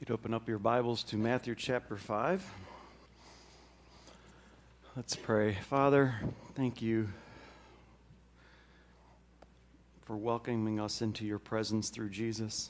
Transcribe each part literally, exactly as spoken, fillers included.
You'd open up your Bibles to Matthew chapter five. Let's pray. Father, thank you for welcoming us into your presence through Jesus.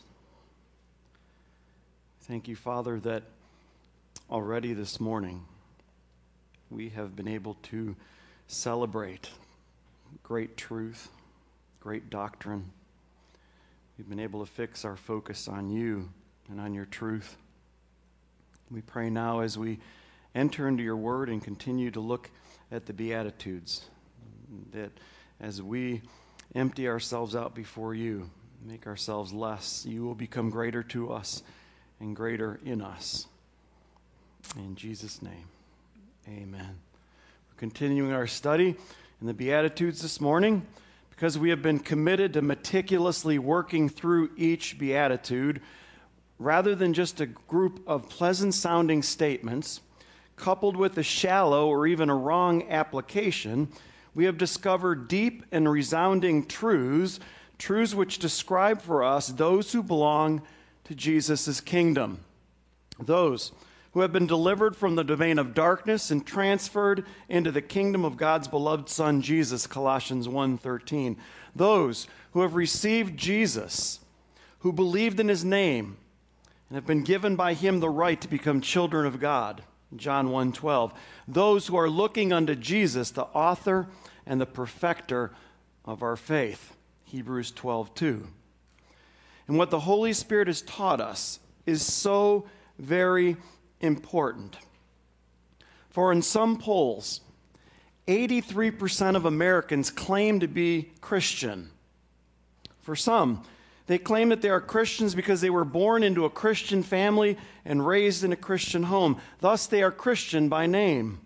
Thank you, Father, that already this morning we have been able to celebrate great truth, great doctrine. We've been able to fix our focus on you and on your truth. We pray now as we enter into your word and continue to look at the Beatitudes, that as we empty ourselves out before you, make ourselves less, you will become greater to us and greater in us. In Jesus' name, amen. We're continuing our study in the Beatitudes this morning because we have been committed to meticulously working through each Beatitude rather than just a group of pleasant-sounding statements coupled with a shallow or even a wrong application. We have discovered deep and resounding truths, truths which describe for us those who belong to Jesus' kingdom, those who have been delivered from the domain of darkness and transferred into the kingdom of God's beloved Son, Jesus, Colossians one thirteen, those who have received Jesus, who believed in his name, and have been given by him the right to become children of God, John one twelve. Those who are looking unto Jesus, the author and the perfecter of our faith, Hebrews twelve two. And what the Holy Spirit has taught us is so very important. For in some polls, eighty-three percent of Americans claim to be Christian. For some, they claim that they are Christians because they were born into a Christian family and raised in a Christian home. Thus, they are Christian by name.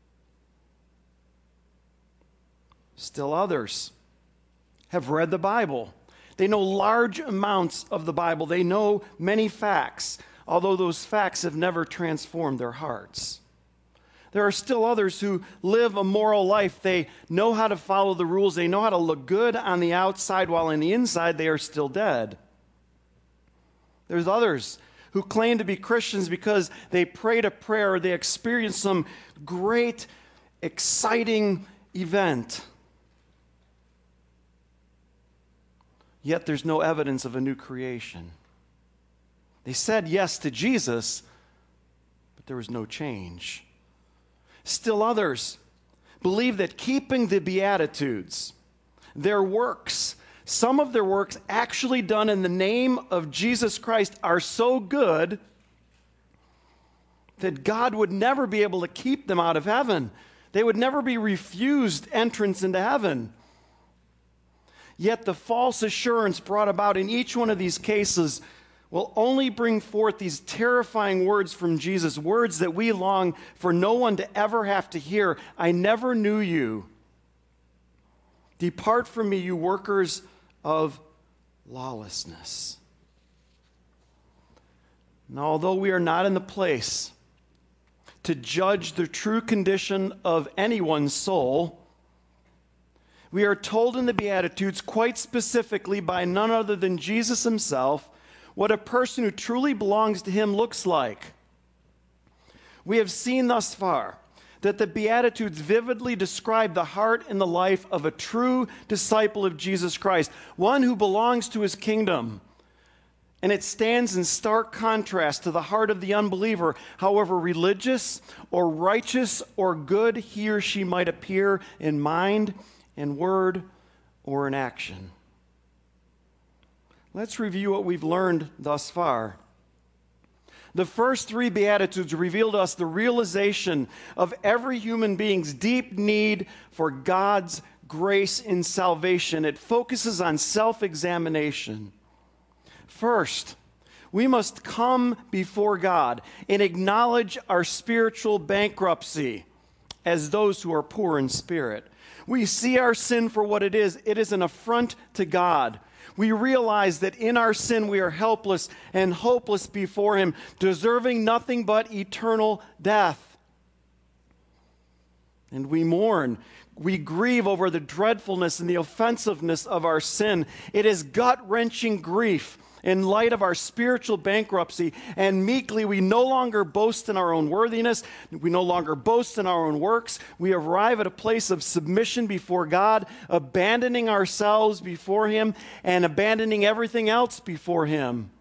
Still others have read the Bible. They know large amounts of the Bible. They know many facts, although those facts have never transformed their hearts. There are still others who live a moral life. They know how to follow the rules. They know how to look good on the outside, while on the inside they are still dead. There's others who claim to be Christians because they prayed a prayer or they experienced some great, exciting event. Yet there's no evidence of a new creation. They said yes to Jesus, but there was no change. Still others believe that keeping the Beatitudes, their works, some of their works actually done in the name of Jesus Christ, are so good that God would never be able to keep them out of heaven. They would never be refused entrance into heaven. Yet the false assurance brought about in each one of these cases will only bring forth these terrifying words from Jesus, words that we long for no one to ever have to hear. I never knew you. Depart from me, you workers of lawlessness. Now, although we are not in the place to judge the true condition of anyone's soul, we are told in the Beatitudes quite specifically by none other than Jesus himself what a person who truly belongs to him looks like. We have seen thus far that the Beatitudes vividly describe the heart and the life of a true disciple of Jesus Christ, one who belongs to his kingdom. And it stands in stark contrast to the heart of the unbeliever, however religious or righteous or good he or she might appear in mind, in word, or in action. Let's review what we've learned thus far. The first three Beatitudes reveal to us the realization of every human being's deep need for God's grace in salvation. It focuses on self-examination. First, we must come before God and acknowledge our spiritual bankruptcy as those who are poor in spirit. We see our sin for what it is. It is an affront to God. We realize that in our sin we are helpless and hopeless before him, deserving nothing but eternal death. And we mourn. We grieve over the dreadfulness and the offensiveness of our sin. It is gut-wrenching grief in light of our spiritual bankruptcy, and meekly we no longer boast in our own worthiness, we no longer boast in our own works. We arrive at a place of submission before God, abandoning ourselves before Him and abandoning everything else before Him.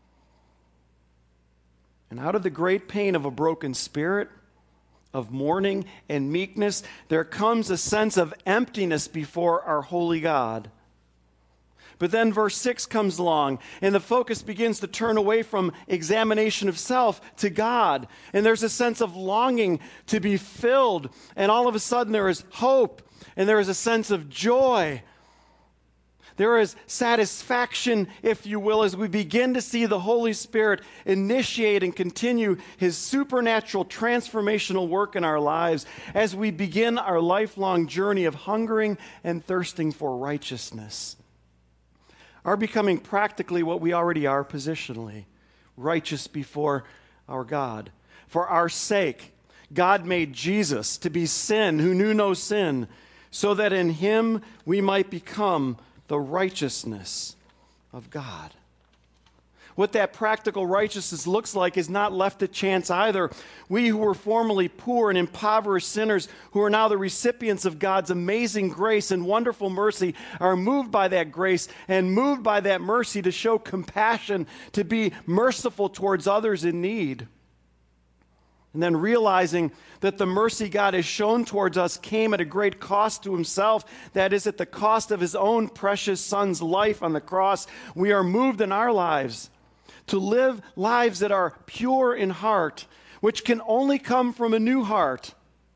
And out of the great pain of a broken spirit, of mourning and meekness, there comes a sense of emptiness before our holy God. But then verse six comes along, and the focus begins to turn away from examination of self to God. And there's a sense of longing to be filled, and all of a sudden there is hope, and there is a sense of joy. There is satisfaction, if you will, as we begin to see the Holy Spirit initiate and continue His supernatural transformational work in our lives as we begin our lifelong journey of hungering and thirsting for righteousness. Our becoming practically what we already are positionally, righteous before our God. For our sake, God made Jesus to be sin who knew no sin, so that in Him we might become the righteousness of God. What that practical righteousness looks like is not left to chance either. We who were formerly poor and impoverished sinners, who are now the recipients of God's amazing grace and wonderful mercy, are moved by that grace and moved by that mercy to show compassion, to be merciful towards others in need. And then realizing that the mercy God has shown towards us came at a great cost to Himself, that is, at the cost of His own precious Son's life on the cross, we are moved in our lives to live lives that are pure in heart, which can only come from a new heart.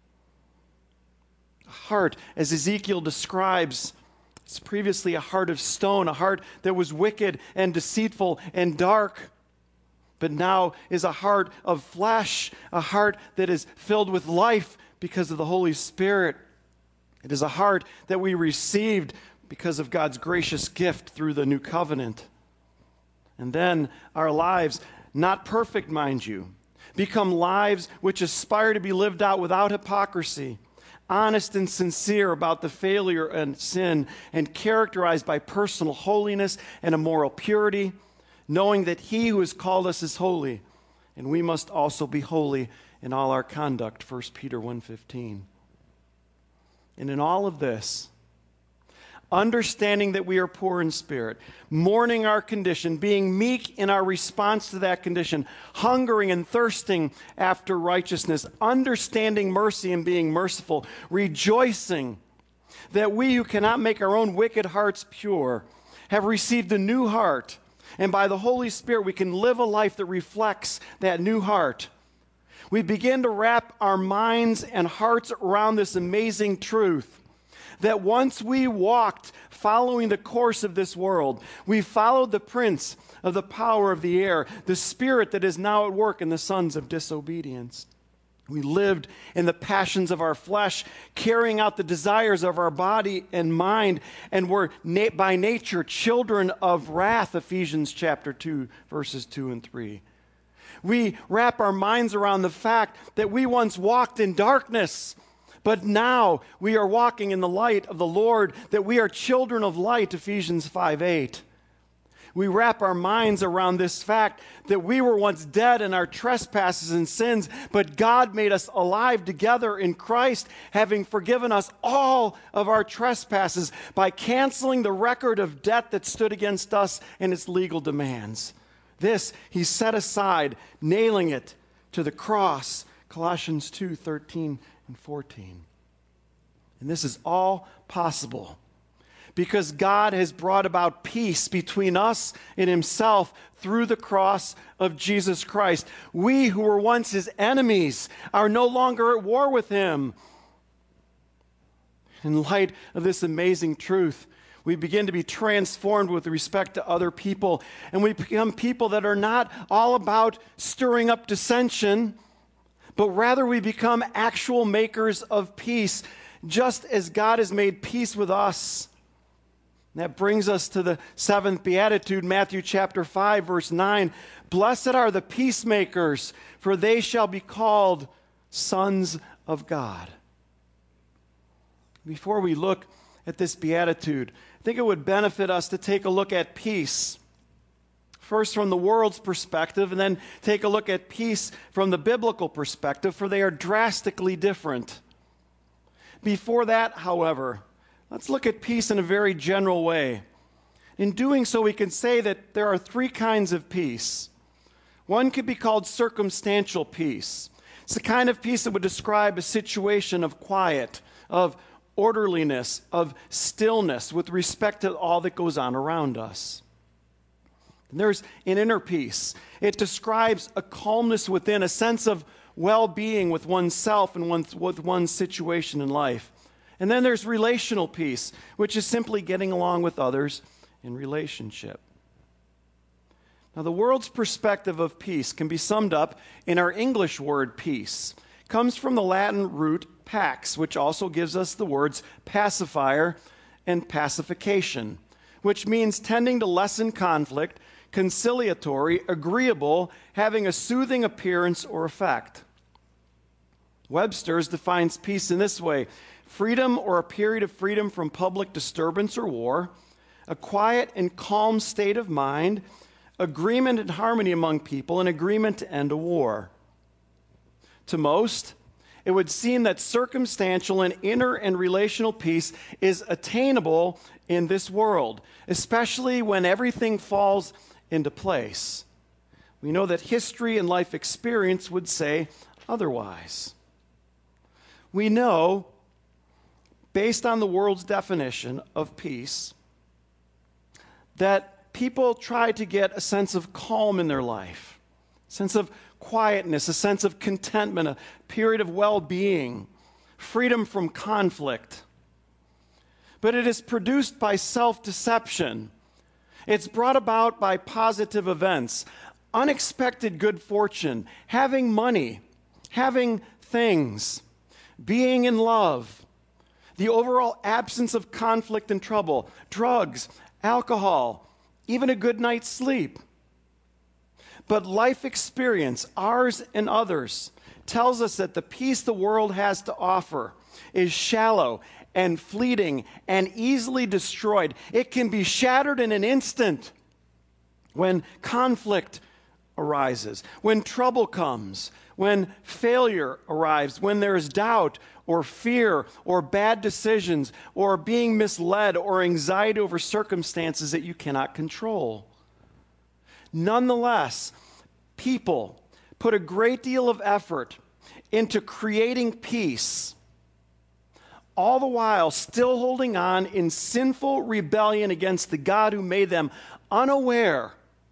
A heart, as Ezekiel describes, it's previously a heart of stone, a heart that was wicked and deceitful and dark, but now is a heart of flesh, a heart that is filled with life because of the Holy Spirit. It is a heart that we received because of God's gracious gift through the new covenant. And then our lives, not perfect, mind you, become lives which aspire to be lived out without hypocrisy, honest and sincere about the failure and sin, and characterized by personal holiness and a moral purity, knowing that He who has called us is holy, and we must also be holy in all our conduct, First Peter one fifteen. And in all of this, understanding that we are poor in spirit, mourning our condition, being meek in our response to that condition, hungering and thirsting after righteousness, understanding mercy and being merciful, rejoicing that we who cannot make our own wicked hearts pure have received a new heart, and by the Holy Spirit we can live a life that reflects that new heart. We begin to wrap our minds and hearts around this amazing truth that once we walked following the course of this world, we followed the prince of the power of the air, the spirit that is now at work in the sons of disobedience. We lived in the passions of our flesh, carrying out the desires of our body and mind, and were na- by nature children of wrath, Ephesians chapter two, verses two and three. We wrap our minds around the fact that we once walked in darkness, but now we are walking in the light of the Lord, that we are children of light, Ephesians five eight. We wrap our minds around this fact that we were once dead in our trespasses and sins, but God made us alive together in Christ, having forgiven us all of our trespasses by canceling the record of debt that stood against us and its legal demands. This He set aside, nailing it to the cross, Colossians two thirteen and fourteen. And this is all possible because God has brought about peace between us and Himself through the cross of Jesus Christ. We who were once His enemies are no longer at war with Him. In light of this amazing truth, we begin to be transformed with respect to other people, and we become people that are not all about stirring up dissension, but rather we become actual makers of peace, just as God has made peace with us. And that brings us to the seventh beatitude, Matthew chapter five, verse nine. Blessed are the peacemakers, for they shall be called sons of God. Before we look at this beatitude, I think it would benefit us to take a look at peace first from the world's perspective, and then take a look at peace from the biblical perspective, for they are drastically different. Before that, however, let's look at peace in a very general way. In doing so, we can say that there are three kinds of peace. One could be called circumstantial peace. It's the kind of peace that would describe a situation of quiet, of orderliness, of stillness with respect to all that goes on around us. There's an inner peace. It describes a calmness within, a sense of well-being with oneself and one's, with one's situation in life. And then there's relational peace, which is simply getting along with others in relationship. Now, the world's perspective of peace can be summed up in our English word peace. It comes from the Latin root pax, which also gives us the words pacifier and pacification, which means tending to lessen conflict, conciliatory, agreeable, having a soothing appearance or effect. Webster's defines peace in this way: freedom or a period of freedom from public disturbance or war, a quiet and calm state of mind, agreement and harmony among people, and agreement to end a war. To most, it would seem that circumstantial and inner and relational peace is attainable in this world, especially when everything falls into place. We know that history and life experience would say otherwise. We know, based on the world's definition of peace, that people try to get a sense of calm in their life, a sense of quietness, a sense of contentment, a period of well-being, freedom from conflict. But it is produced by self-deception. It's brought about by positive events, unexpected good fortune, having money, having things, being in love, the overall absence of conflict and trouble, drugs, alcohol, even a good night's sleep. But life experience, ours and others, tells us that the peace the world has to offer is shallow and fleeting and easily destroyed. It can be shattered in an instant when conflict arises, when trouble comes, when failure arrives, when there is doubt or fear or bad decisions or being misled or anxiety over circumstances that you cannot control. Nonetheless, people put a great deal of effort into creating peace, all the while still holding on in sinful rebellion against the God who made them, unaware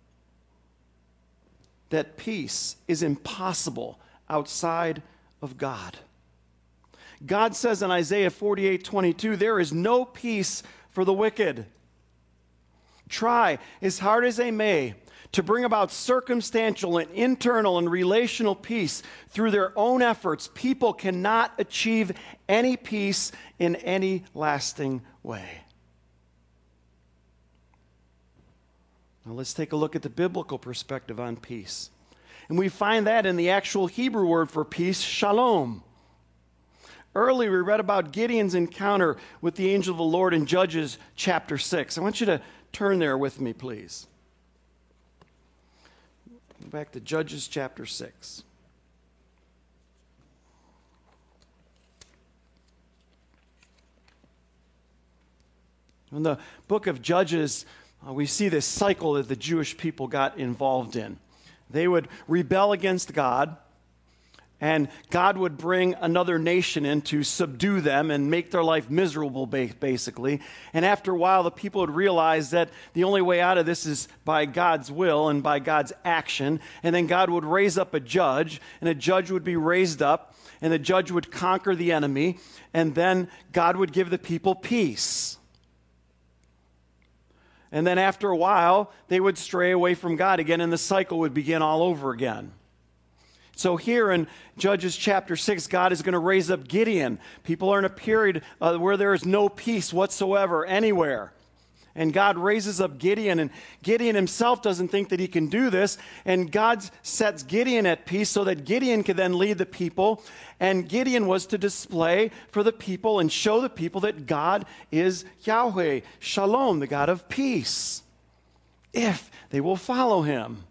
that peace is impossible outside of God. God says in Isaiah forty-eight twenty-two, there is no peace for the wicked. Try as hard as they may to bring about circumstantial and internal and relational peace through their own efforts, people cannot achieve any peace in any lasting way. Now let's take a look at the biblical perspective on peace. And we find that in the actual Hebrew word for peace, shalom. Earlier we read about Gideon's encounter with the angel of the Lord in Judges chapter six. I want you to turn there with me, please. Go back to Judges chapter six. In the book of Judges, uh, we see this cycle that the Jewish people got involved in. They would rebel against God, and God would bring another nation in to subdue them and make their life miserable, basically. And after a while, the people would realize that the only way out of this is by God's will and by God's action. And then God would raise up a judge, and a judge would be raised up, and the judge would conquer the enemy, and then God would give the people peace. And then after a while, they would stray away from God again, and the cycle would begin all over again. So here in Judges chapter six, God is going to raise up Gideon. People are in a period uh, where there is no peace whatsoever anywhere. And God raises up Gideon, and Gideon himself doesn't think that he can do this. And God sets Gideon at peace so that Gideon could then lead the people. And Gideon was to display for the people and show the people that God is Yahweh, Shalom, the God of peace. if they will follow him.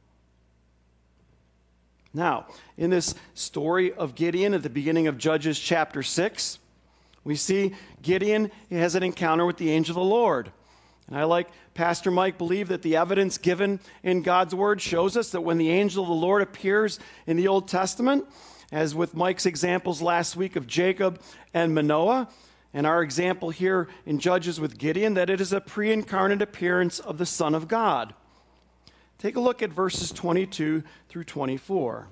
Now, in this story of Gideon at the beginning of Judges chapter six, we see Gideon has an encounter with the angel of the Lord. And I, like Pastor Mike, believe that the evidence given in God's word shows us that when the angel of the Lord appears in the Old Testament, as with Mike's examples last week of Jacob and Manoah, and our example here in Judges with Gideon, that it is a pre-incarnate appearance of the Son of God. Take a look at verses twenty-two through twenty-four.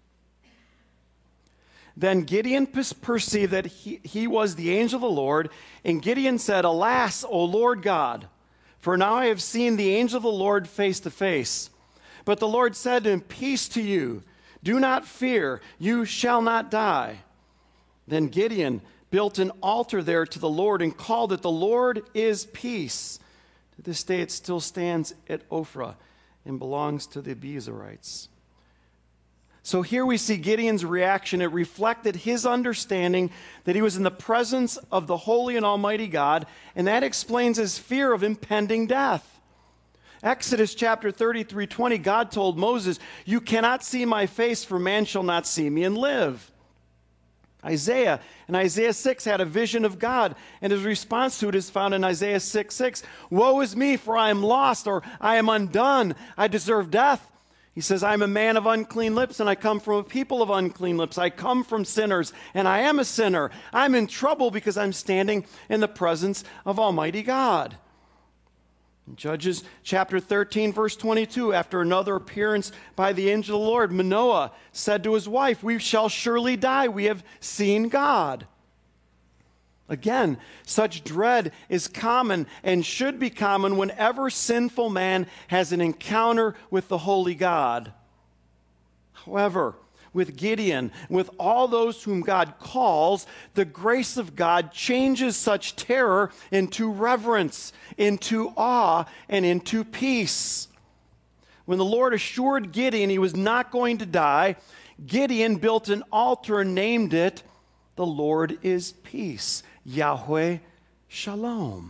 Then Gideon perceived that he, he was the angel of the Lord, and Gideon said, Alas, O Lord God, for now I have seen the angel of the Lord face to face. But the Lord said to him, Peace to you, do not fear, you shall not die. Then Gideon built an altar there to the Lord and called it, The Lord is Peace. To this day it still stands at Ophrah and belongs to the Abiezrites. So here we see Gideon's reaction. It reflected his understanding that he was in the presence of the holy and almighty God, and that explains his fear of impending death. Exodus chapter thirty-three twenty, God told Moses, You cannot see my face, for man shall not see me and live. Isaiah in Isaiah six had a vision of God, and his response to it is found in Isaiah six six. Woe is me, for I am lost, or I am undone. I deserve death. He says, I am a man of unclean lips, and I come from a people of unclean lips. I come from sinners, and I am a sinner. I'm in trouble because I'm standing in the presence of Almighty God. In Judges chapter thirteen, verse twenty-two, after another appearance by the angel of the Lord, Manoah said to his wife, We shall surely die. We have seen God. Again, such dread is common and should be common whenever sinful man has an encounter with the holy God. However, with Gideon, with all those whom God calls, the grace of God changes such terror into reverence, into awe, and into peace. When the Lord assured Gideon he was not going to die, Gideon built an altar and named it, The Lord is Peace. Yahweh Shalom.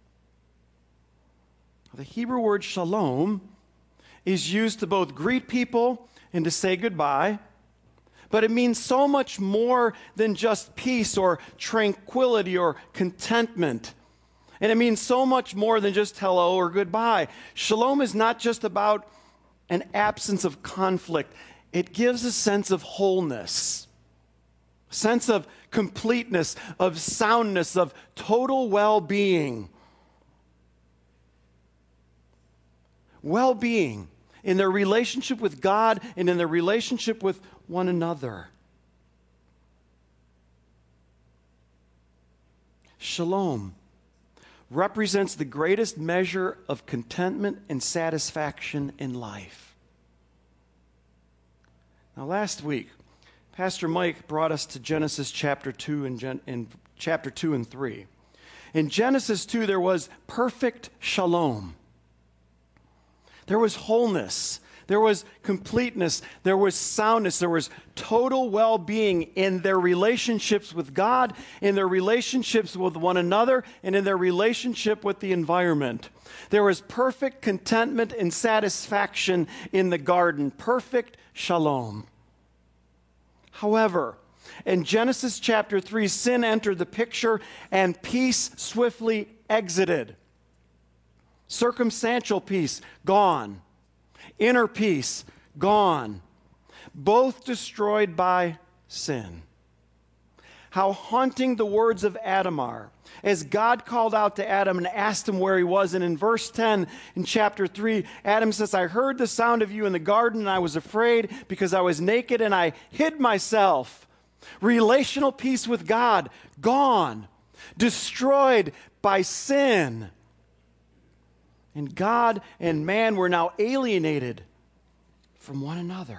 The Hebrew word shalom is used to both greet people and to say goodbye, but it means so much more than just peace or tranquility or contentment. And it means so much more than just hello or goodbye. Shalom is not just about an absence of conflict. It gives a sense of wholeness, a sense of completeness, of soundness, of total well-being. Well-being in their relationship with God and in their relationship with one another. Shalom represents the greatest measure of contentment and satisfaction in life. Now, last week, Pastor Mike brought us to Genesis chapter two and, Gen- and chapter two and three. In Genesis two, there was perfect shalom. There was wholeness. There was completeness. There was soundness. There was total well-being in their relationships with God, in their relationships with one another, and in their relationship with the environment. There was perfect contentment and satisfaction in the garden. Perfect shalom. However, in Genesis chapter three, sin entered the picture and peace swiftly exited. Circumstantial peace, gone. Inner peace, gone. Both destroyed by sin. How haunting the words of Adam are. As God called out to Adam and asked him where he was, and in verse ten in chapter three, Adam says, I heard the sound of you in the garden, and I was afraid because I was naked and I hid myself. Relational peace with God, gone. Destroyed by sin. And God and man were now alienated from one another.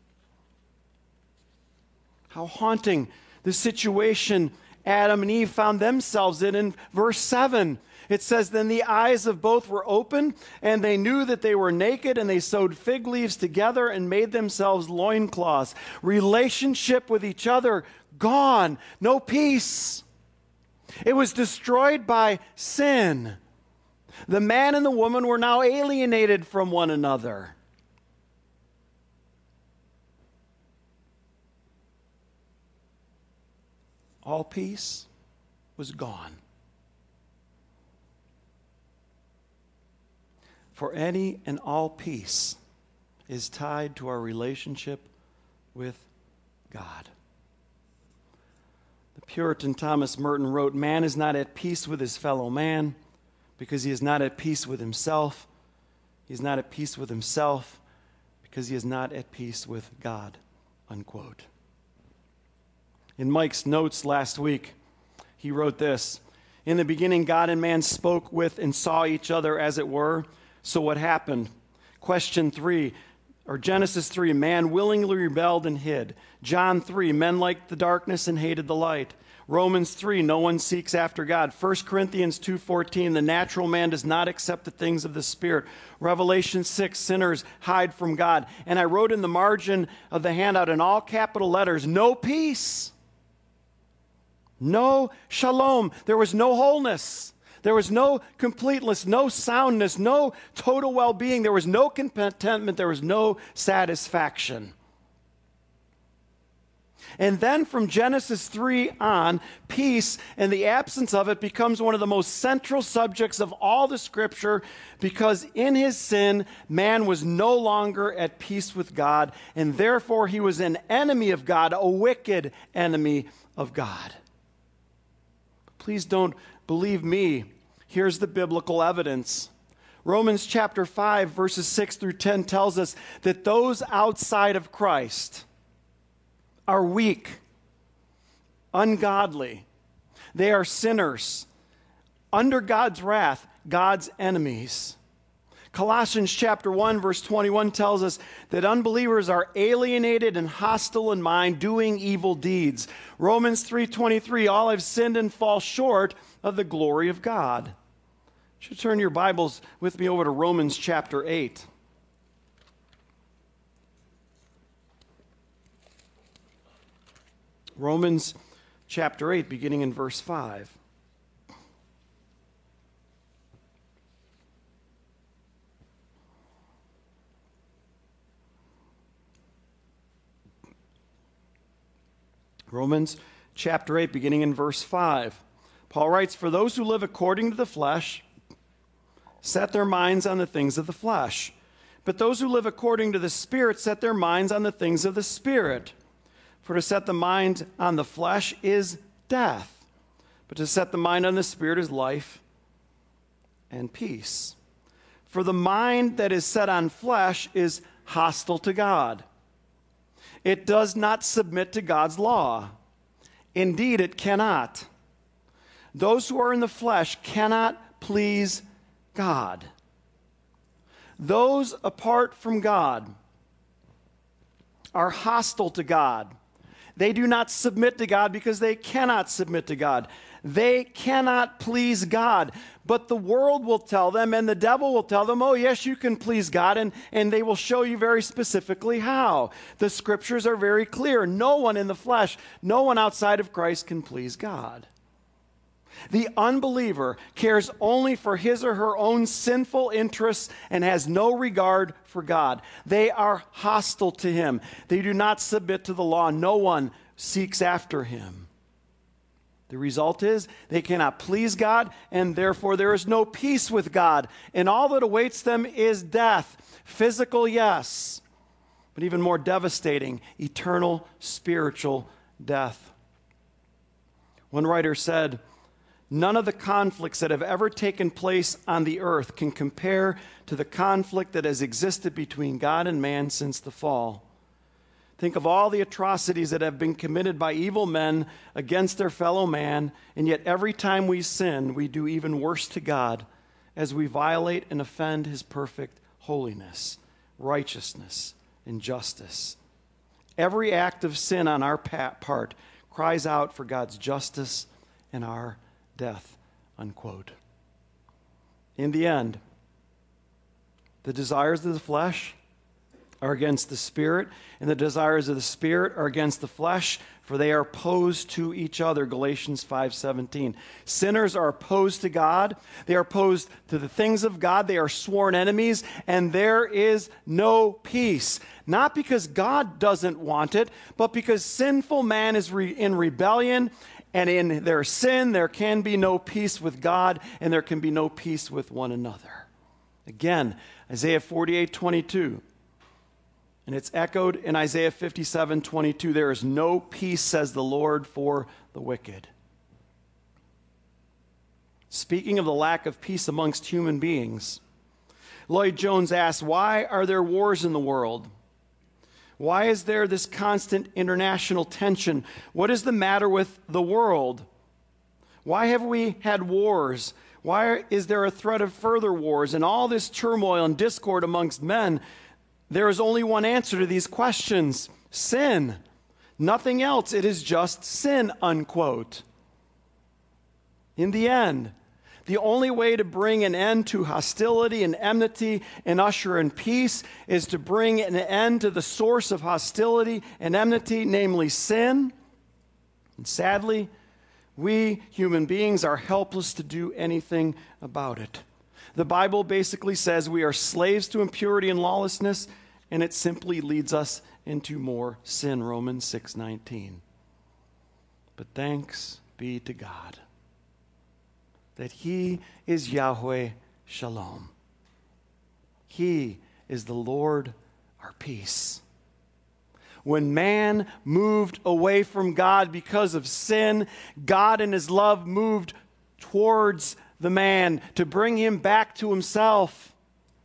How haunting the situation Adam and Eve found themselves in. In verse seven, it says, Then the eyes of both were open, and they knew that they were naked, and they sewed fig leaves together and made themselves loincloths. Relationship with each other, gone. No peace. It was destroyed by sin. The man and the woman were now alienated from one another. All peace was gone. For any and all peace is tied to our relationship with God. The Puritan Thomas Merton wrote, "Man is not at peace with his fellow man because he is not at peace with himself. He is not at peace with himself because he is not at peace with God." Unquote. In Mike's notes last week, he wrote this, "In the beginning, God and man spoke with and saw each other as it were. So what happened? Question three, or Genesis three, man willingly rebelled and hid. John three, men liked the darkness and hated the light. Romans three, no one seeks after God. First Corinthians two fourteen, the natural man does not accept the things of the Spirit. Revelation six, sinners hide from God." And I wrote in the margin of the handout in all capital letters, no peace, no shalom. There was no wholeness. There was no completeness, no soundness, no total well-being. There was no contentment. There was no satisfaction. And then from Genesis three on, peace and the absence of it becomes one of the most central subjects of all the Scripture, because in his sin, man was no longer at peace with God, and therefore he was an enemy of God, a wicked enemy of God. Please don't believe me. Here's the biblical evidence. Romans chapter five, verses six through ten tells us that those outside of Christ are weak, ungodly. They are sinners, under God's wrath, God's enemies. Colossians chapter one, verse twenty-one tells us that unbelievers are alienated and hostile in mind, doing evil deeds. Romans three twenty-three, all have sinned and fall short of the glory of God. You should turn your Bibles with me over to Romans chapter eight. Romans chapter eight, beginning in verse five. Romans chapter eight, beginning in verse five. Paul writes, "For those who live according to the flesh set their minds on the things of the flesh. But those who live according to the Spirit set their minds on the things of the Spirit. For to set the mind on the flesh is death, but to set the mind on the Spirit is life and peace. For the mind that is set on flesh is hostile to God. It does not submit to God's law. Indeed, it cannot. Those who are in the flesh cannot please God. Those apart from God are hostile to God. They do not submit to God because they cannot submit to God. They cannot please God. But the world will tell them, and the devil will tell them, oh, yes, you can please God, and, and they will show you very specifically how. The Scriptures are very clear. No one in the flesh, no one outside of Christ can please God. The unbeliever cares only for his or her own sinful interests and has no regard for God. They are hostile to him. They do not submit to the law. No one seeks after him. The result is they cannot please God, and therefore there is no peace with God. And all that awaits them is death. Physical, yes, but even more devastating, eternal spiritual death. One writer said, "None of the conflicts that have ever taken place on the earth can compare to the conflict that has existed between God and man since the fall. Think of all the atrocities that have been committed by evil men against their fellow man, and yet every time we sin, we do even worse to God as we violate and offend his perfect holiness, righteousness, and justice. Every act of sin on our part cries out for God's justice and our death," unquote. In the end, the desires of the flesh are against the Spirit, and the desires of the Spirit are against the flesh, for they are opposed to each other, Galatians five seventeen. Sinners are opposed to God. They are opposed to the things of God. They are sworn enemies, and there is no peace. Not because God doesn't want it, but because sinful man is re- in rebellion, and in their sin there can be no peace with God, and there can be no peace with one another. Again, Isaiah forty-eight twenty-two. And it's echoed in Isaiah fifty-seven twenty-two. There is no peace, says the Lord, for the wicked. Speaking of the lack of peace amongst human beings, Lloyd Jones asks, why are there wars in the world? Why is there this constant international tension? What is the matter with the world? Why have we had wars? Why is there a threat of further wars and all this turmoil and discord amongst men? There is only one answer to these questions: sin. Nothing else. It is just sin, unquote. In the end, the only way to bring an end to hostility and enmity and usher in peace is to bring an end to the source of hostility and enmity, namely sin. And sadly, we human beings are helpless to do anything about it. The Bible basically says we are slaves to impurity and lawlessness, and it simply leads us into more sin, Romans six nineteen. But thanks be to God that He is Yahweh Shalom. He is the Lord, our peace. When man moved away from God because of sin, God in His love moved towards the man to bring him back to Himself.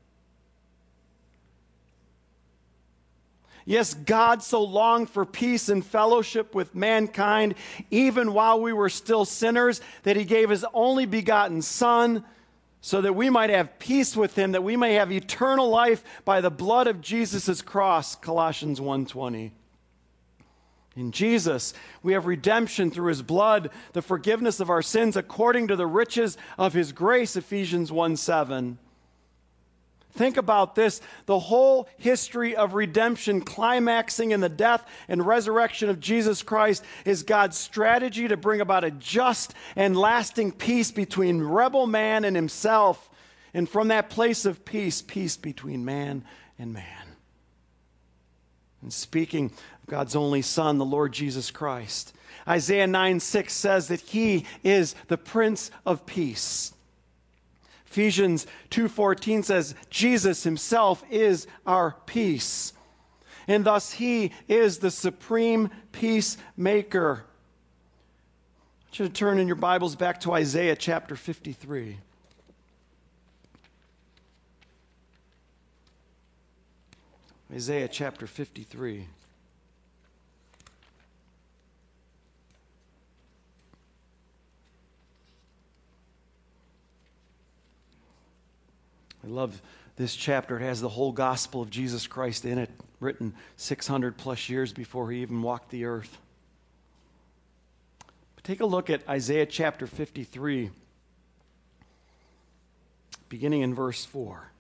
Yes, God so longed for peace and fellowship with mankind, even while we were still sinners, that He gave His only begotten Son, so that we might have peace with Him, that we may have eternal life by the blood of Jesus' cross, Colossians one twenty. In Jesus, we have redemption through His blood, the forgiveness of our sins according to the riches of His grace, Ephesians one seven. Think about this. The whole history of redemption, climaxing in the death and resurrection of Jesus Christ, is God's strategy to bring about a just and lasting peace between rebel man and Himself. And from that place of peace, peace between man and man. And speaking of God's only Son, the Lord Jesus Christ, Isaiah nine six says that He is the Prince of Peace. Ephesians two fourteen says Jesus Himself is our peace. And thus He is the supreme peacemaker. I want you to turn in your Bibles back to Isaiah chapter fifty-three. Isaiah chapter fifty-three. I love this chapter. It has the whole gospel of Jesus Christ in it, written six hundred plus years before He even walked the earth. But take a look at Isaiah chapter fifty-three, beginning in verse four.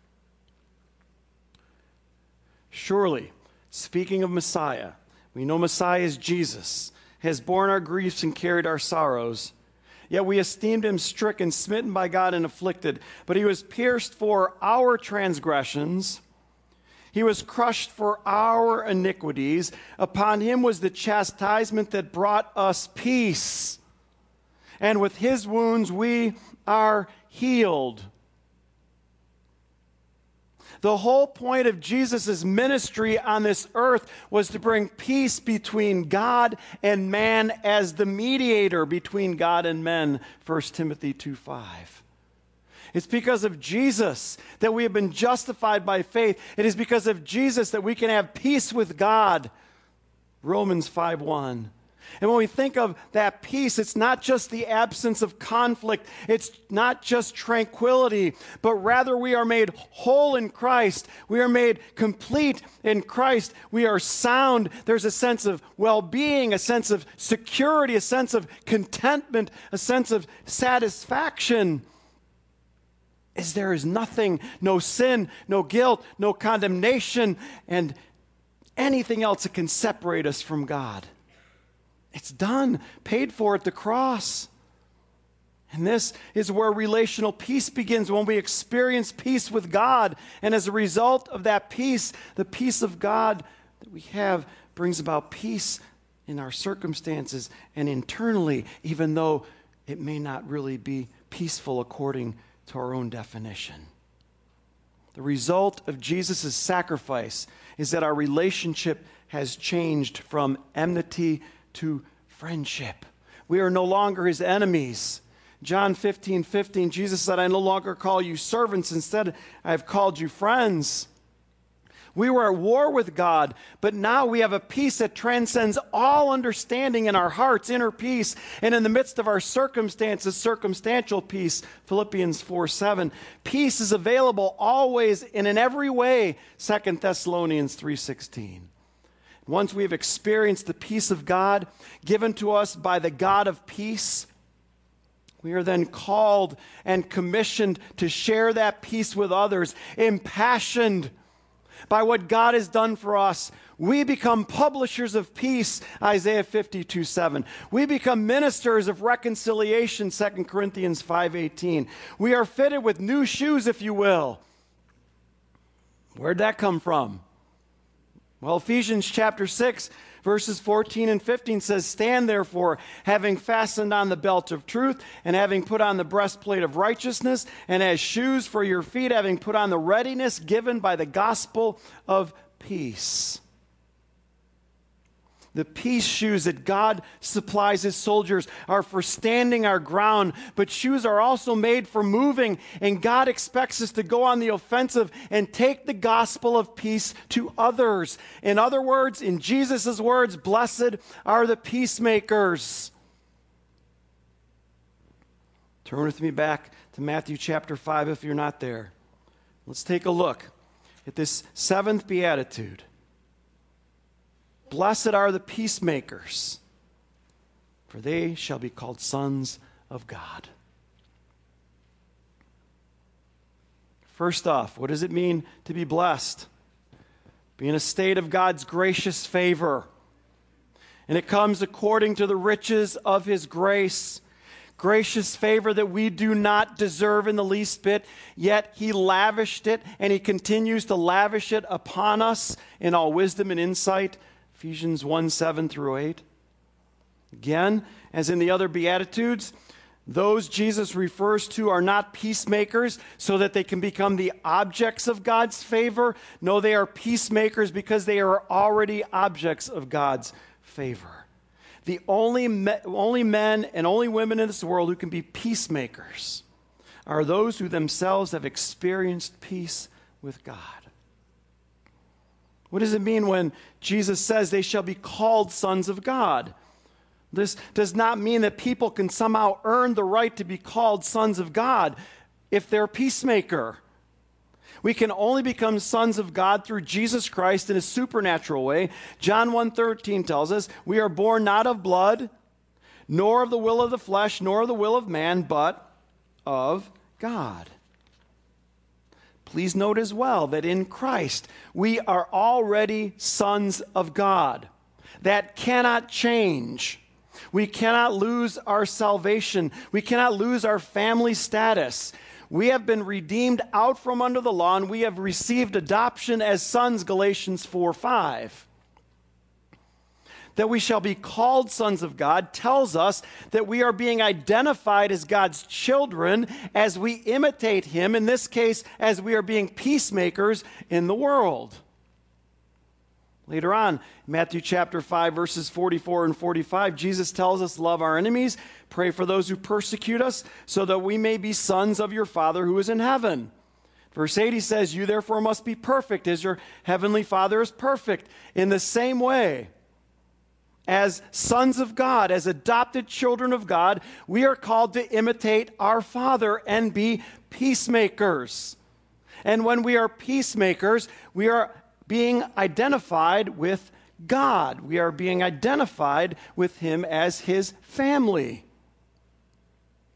Surely, speaking of Messiah, we know Messiah is Jesus, has borne our griefs and carried our sorrows. Yet we esteemed Him stricken, smitten by God, and afflicted. But He was pierced for our transgressions. He was crushed for our iniquities. Upon Him was the chastisement that brought us peace. And with His wounds we are healed. The whole point of Jesus' ministry on this earth was to bring peace between God and man as the mediator between God and men, First Timothy two five. It's because of Jesus that we have been justified by faith. It is because of Jesus that we can have peace with God, Romans five one. And when we think of that peace, it's not just the absence of conflict. It's not just tranquility, but rather we are made whole in Christ. We are made complete in Christ. We are sound. There's a sense of well-being, a sense of security, a sense of contentment, a sense of satisfaction. As there is nothing, no sin, no guilt, no condemnation, and anything else that can separate us from God. It's done, paid for at the cross. And this is where relational peace begins, when we experience peace with God. And as a result of that peace, the peace of God that we have brings about peace in our circumstances and internally, even though it may not really be peaceful according to our own definition. The result of Jesus' sacrifice is that our relationship has changed from enmity to friendship. We are no longer his enemies. John fifteen fifteen, Jesus said, I no longer call you servants. Instead, I have called you friends. We were at war with God, but now we have a peace that transcends all understanding in our hearts, inner peace, and in the midst of our circumstances, circumstantial peace, Philippians four seven. Peace is available always and in every way, Second Thessalonians three sixteen. Once we have experienced the peace of God given to us by the God of peace, we are then called and commissioned to share that peace with others, impassioned by what God has done for us. We become publishers of peace, Isaiah fifty-two seven. We become ministers of reconciliation, Second Corinthians five eighteen. We are fitted with new shoes, if you will. Where'd that come from? Well, Ephesians chapter six, verses fourteen and fifteen says, Stand therefore, having fastened on the belt of truth, and having put on the breastplate of righteousness, and as shoes for your feet, having put on the readiness given by the gospel of peace. The peace shoes that God supplies his soldiers are for standing our ground, but shoes are also made for moving, and God expects us to go on the offensive and take the gospel of peace to others. In other words, in Jesus' words, blessed are the peacemakers. Turn with me back to Matthew chapter five if you're not there. Let's take a look at this seventh beatitude. Blessed are the peacemakers, for they shall be called sons of God. First off, what does it mean to be blessed? Be in a state of God's gracious favor. And it comes according to the riches of his grace. Gracious favor that we do not deserve in the least bit, yet he lavished it, and he continues to lavish it upon us in all wisdom and insight. Ephesians one, seven through eight. Again, as in the other Beatitudes, those Jesus refers to are not peacemakers so that they can become the objects of God's favor. No, they are peacemakers because they are already objects of God's favor. The only, me- only men and only women in this world who can be peacemakers are those who themselves have experienced peace with God. What does it mean when Jesus says they shall be called sons of God? This does not mean that people can somehow earn the right to be called sons of God if they're a peacemaker. We can only become sons of God through Jesus Christ in a supernatural way. John one thirteen tells us, we are born not of blood, nor of the will of the flesh, nor of the will of man, but of God. Please note as well that in Christ, we are already sons of God. That cannot change. We cannot lose our salvation. We cannot lose our family status. We have been redeemed out from under the law, and we have received adoption as sons, Galatians four five. That we shall be called sons of God tells us that we are being identified as God's children as we imitate him, in this case, as we are being peacemakers in the world. Later on, Matthew chapter five, verses forty-four and forty-five, Jesus tells us, love our enemies, pray for those who persecute us, so that we may be sons of your Father who is in heaven. Verse eighty says, you therefore must be perfect as your heavenly Father is perfect. In the same way, as sons of God, as adopted children of God, we are called to imitate our Father and be peacemakers. And when we are peacemakers, we are being identified with God. We are being identified with him as his family.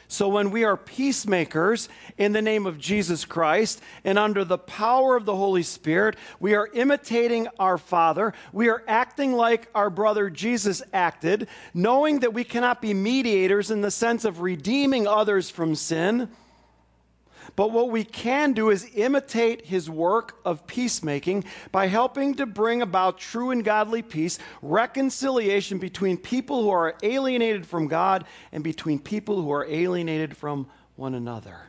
So when we are peacemakers in the name of Jesus Christ and under the power of the Holy Spirit, we are imitating our Father. We are acting like our brother Jesus acted, knowing that we cannot be mediators in the sense of redeeming others from sin. But what we can do is imitate his work of peacemaking by helping to bring about true and godly peace, reconciliation between people who are alienated from God and between people who are alienated from one another.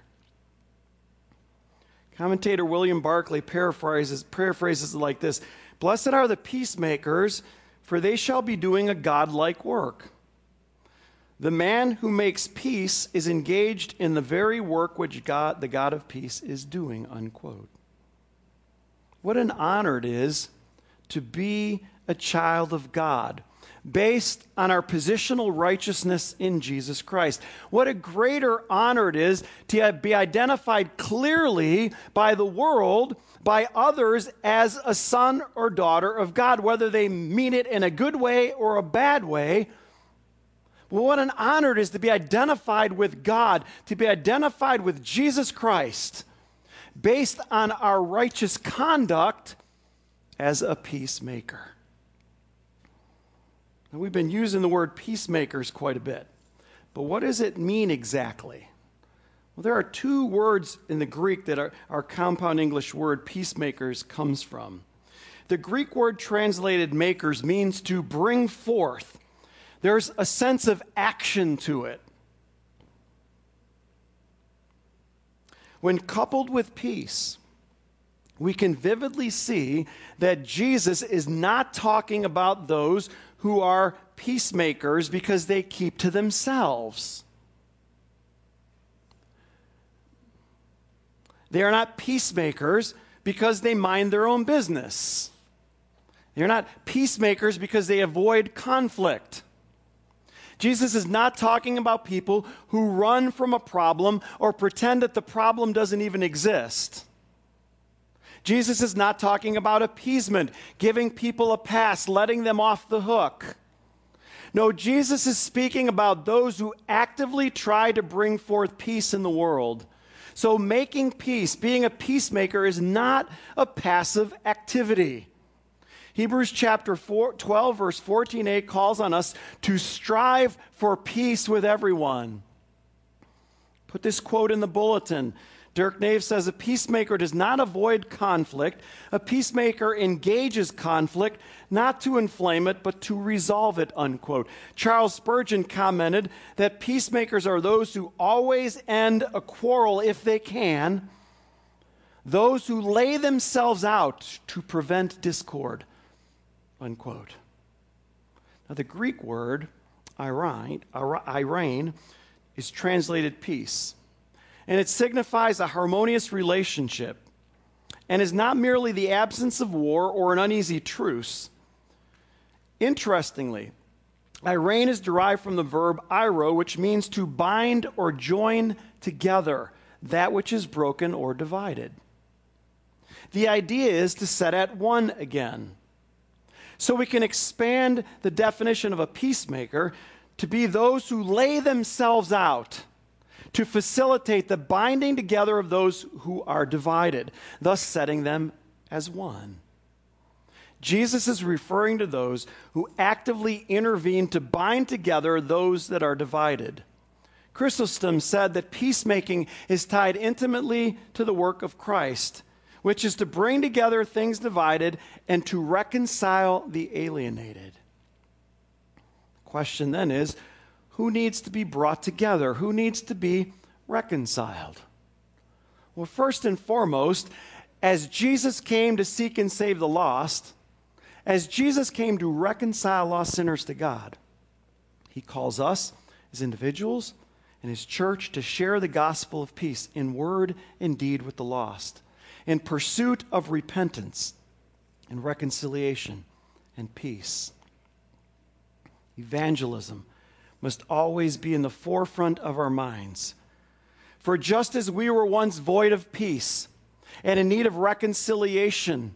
Commentator William Barclay paraphrases, paraphrases it like this: "Blessed are the peacemakers, for they shall be doing a godlike work. The man who makes peace is engaged in the very work which God, the God of peace, is doing," unquote. What an honor it is to be a child of God, based on our positional righteousness in Jesus Christ. What a greater honor it is to be identified clearly by the world, by others, as a son or daughter of God, whether they mean it in a good way or a bad way. Well, what an honor it is to be identified with God, to be identified with Jesus Christ, based on our righteous conduct as a peacemaker. Now, we've been using the word peacemakers quite a bit, but what does it mean exactly? Well, there are two words in the Greek that our, our compound English word peacemakers comes from. The Greek word translated makers means to bring forth. There's a sense of action to it. When coupled with peace, we can vividly see that Jesus is not talking about those who are peacemakers because they keep to themselves. They are not peacemakers because they mind their own business. They're not peacemakers because they avoid conflict. Jesus is not talking about people who run from a problem or pretend that the problem doesn't even exist. Jesus is not talking about appeasement, giving people a pass, letting them off the hook. No, Jesus is speaking about those who actively try to bring forth peace in the world. So making peace, being a peacemaker, is not a passive activity. Hebrews chapter four, twelve, verse fourteen a calls on us to strive for peace with everyone. Put this quote in the bulletin. Dirk Nave says, "A peacemaker does not avoid conflict. A peacemaker engages conflict, not to inflame it, but to resolve it," unquote. Charles Spurgeon commented that peacemakers are those who always end a quarrel if they can, those who lay themselves out to prevent discord, unquote. Now, the Greek word, eirene, eirene, is translated peace. And it signifies a harmonious relationship and is not merely the absence of war or an uneasy truce. Interestingly, eirene is derived from the verb eiro, which means to bind or join together that which is broken or divided. The idea is to set at one again. So we can expand the definition of a peacemaker to be those who lay themselves out to facilitate the binding together of those who are divided, thus setting them as one. Jesus is referring to those who actively intervene to bind together those that are divided. Chrysostom said that peacemaking is tied intimately to the work of Christ, which is to bring together things divided and to reconcile the alienated. The question then is, who needs to be brought together? Who needs to be reconciled? Well, first and foremost, as Jesus came to seek and save the lost, as Jesus came to reconcile lost sinners to God, he calls us as individuals and his church to share the gospel of peace in word and deed with the lost, in pursuit of repentance and reconciliation and peace. Evangelism must always be in the forefront of our minds. For just as we were once void of peace and in need of reconciliation,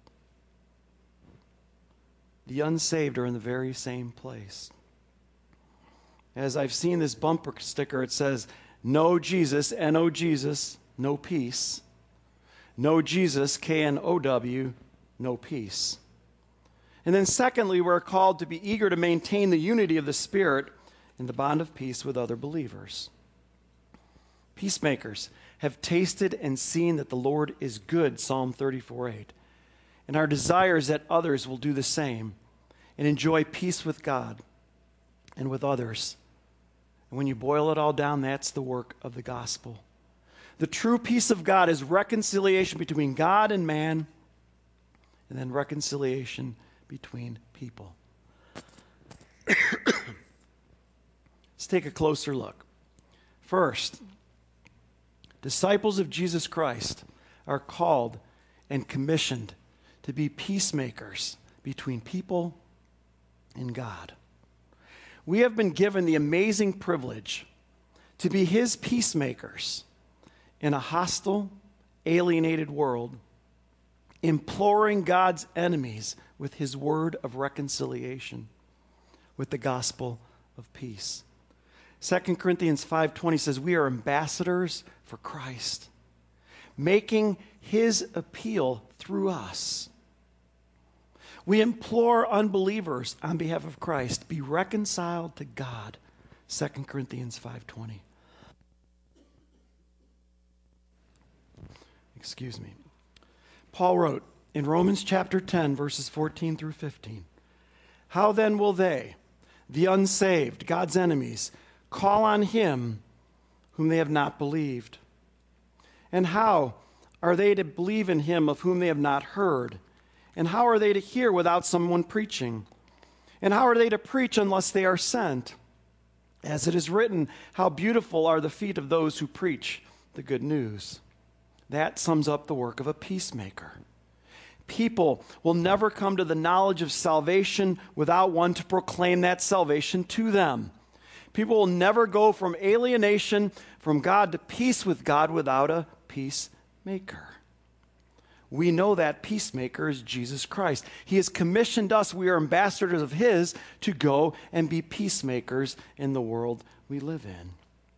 the unsaved are in the very same place. As I've seen this bumper sticker, it says, No Jesus, N O Jesus, no peace. No Jesus, K N O W, no peace. And then secondly, we're called to be eager to maintain the unity of the Spirit in the bond of peace with other believers. Peacemakers have tasted and seen that the Lord is good, Psalm thirty-four eight. And our desire is that others will do the same and enjoy peace with God and with others. And when you boil it all down, that's the work of the gospel. The true peace of God is reconciliation between God and man, and then reconciliation between people. Let's take a closer look. First, disciples of Jesus Christ are called and commissioned to be peacemakers between people and God. We have been given the amazing privilege to be His peacemakers in a hostile, alienated world, imploring God's enemies with His word of reconciliation, with the gospel of peace. Second Corinthians five twenty says, we are ambassadors for Christ, making His appeal through us. We implore unbelievers on behalf of Christ, be reconciled to God. Second Corinthians five twenty. Excuse me. Paul wrote in Romans chapter ten, verses fourteen through fifteen, how then will they, the unsaved, God's enemies, call on Him whom they have not believed? And how are they to believe in Him of whom they have not heard? And how are they to hear without someone preaching? And how are they to preach unless they are sent? As it is written, how beautiful are the feet of those who preach the good news. That sums up the work of a peacemaker. People will never come to the knowledge of salvation without one to proclaim that salvation to them. People will never go from alienation from God to peace with God without a peacemaker. We know that peacemaker is Jesus Christ. He has commissioned us, we are ambassadors of His, to go and be peacemakers in the world we live in.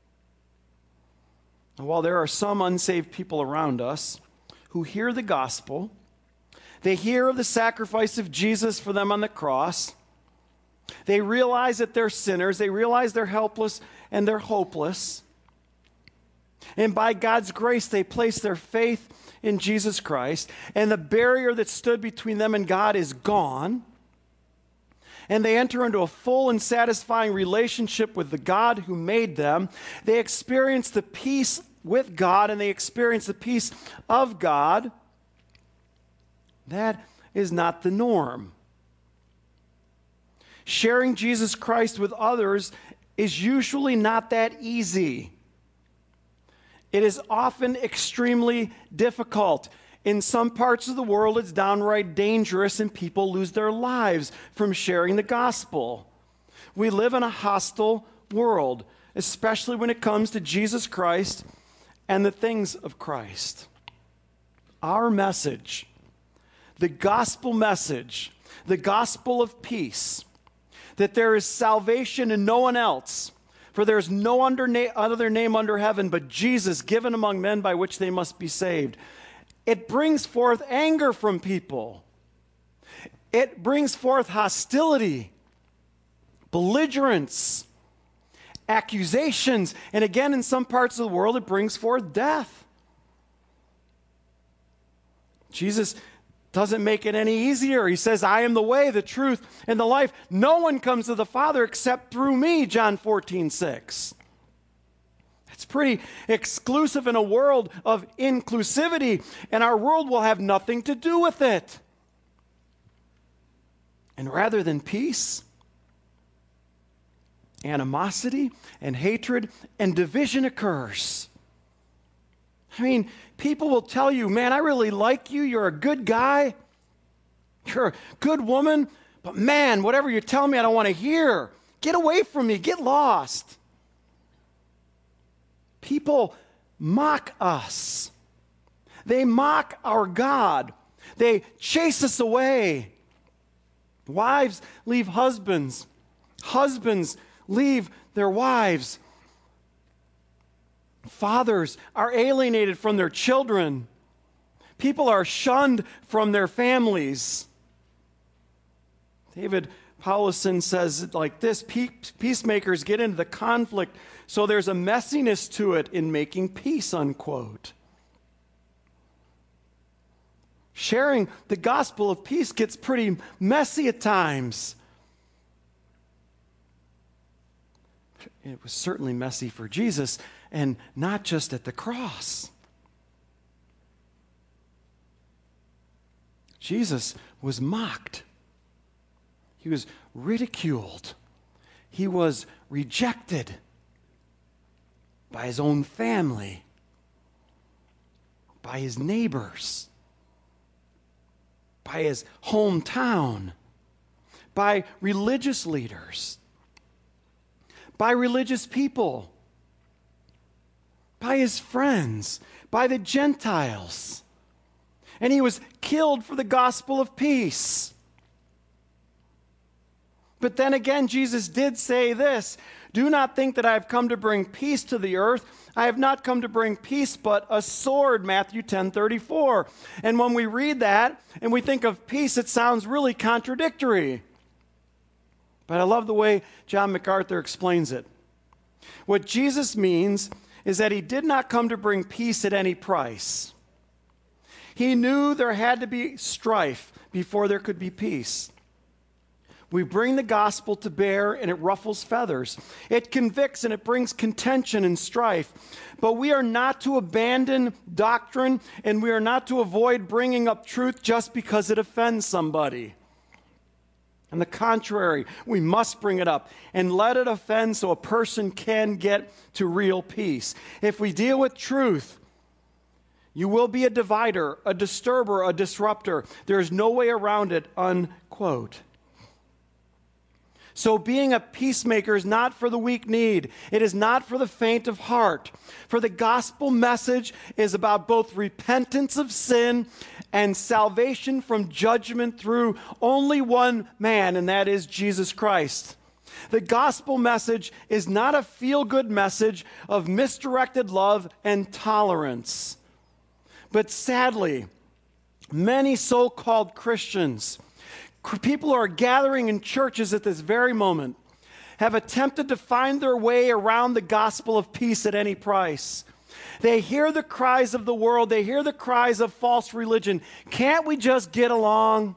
And while there are some unsaved people around us who hear the gospel, they hear of the sacrifice of Jesus for them on the cross, they realize that they're sinners, they realize they're helpless and they're hopeless, and by God's grace they place their faith in Jesus Christ, and the barrier that stood between them and God is gone, and they enter into a full and satisfying relationship with the God who made them. They experience the peace with God, and they experience the peace of God. That is not the norm. Sharing Jesus Christ with others is usually not that easy. It is often extremely difficult. In some parts of the world, it's downright dangerous, and people lose their lives from sharing the gospel. We live in a hostile world, especially when it comes to Jesus Christ and the things of Christ. Our message, the gospel message, the gospel of peace, that there is salvation in no one else, for there is no under na- other name under heaven but Jesus, given among men by which they must be saved. It brings forth anger from people. It brings forth hostility, belligerence, accusations, and again, in some parts of the world, it brings forth death. Jesus doesn't make it any easier. He says, I am the way, the truth, and the life. No one comes to the Father except through me, John fourteen six. It's pretty exclusive in a world of inclusivity, and our world will have nothing to do with it. And rather than peace, animosity and hatred and division occurs. I mean, people will tell you, man, I really like you. You're a good guy. You're a good woman. But man, whatever you're telling me, I don't want to hear. Get away from me. Get lost. People mock us. They mock our God. They chase us away. Wives leave husbands. Husbands leave their wives. Fathers are alienated from their children. People are shunned from their families. David Powlison says it like this: peacemakers get into the conflict, so there's a messiness to it in making peace, unquote. Sharing the gospel of peace gets pretty messy at times. It was certainly messy for Jesus, and not just at the cross. Jesus was mocked. He was ridiculed. He was rejected by his own family, by his neighbors, by his hometown, by religious leaders, by religious people, by his friends, by the Gentiles. And he was killed for the gospel of peace. But then again, Jesus did say this: do not think that I have come to bring peace to the earth. I have not come to bring peace, but a sword, Matthew ten thirty-four. And when we read that and we think of peace, it sounds really contradictory. But I love the way John MacArthur explains it. What Jesus means is that he did not come to bring peace at any price. He knew there had to be strife before there could be peace. We bring the gospel to bear, and it ruffles feathers. It convicts, and it brings contention and strife. But we are not to abandon doctrine, and we are not to avoid bringing up truth just because it offends somebody. On the contrary, we must bring it up and let it offend so a person can get to real peace. If we deal with truth, you will be a divider, a disturber, a disruptor. There is no way around it, unquote. So being a peacemaker is not for the weak-kneed. It is not for the faint of heart. For the gospel message is about both repentance of sin and salvation from judgment through only one man, and that is Jesus Christ. The gospel message is not a feel-good message of misdirected love and tolerance. But sadly, many so-called Christians, people who are gathering in churches at this very moment, have attempted to find their way around the gospel of peace at any price. They hear the cries of the world. They hear the cries of false religion. Can't we just get along?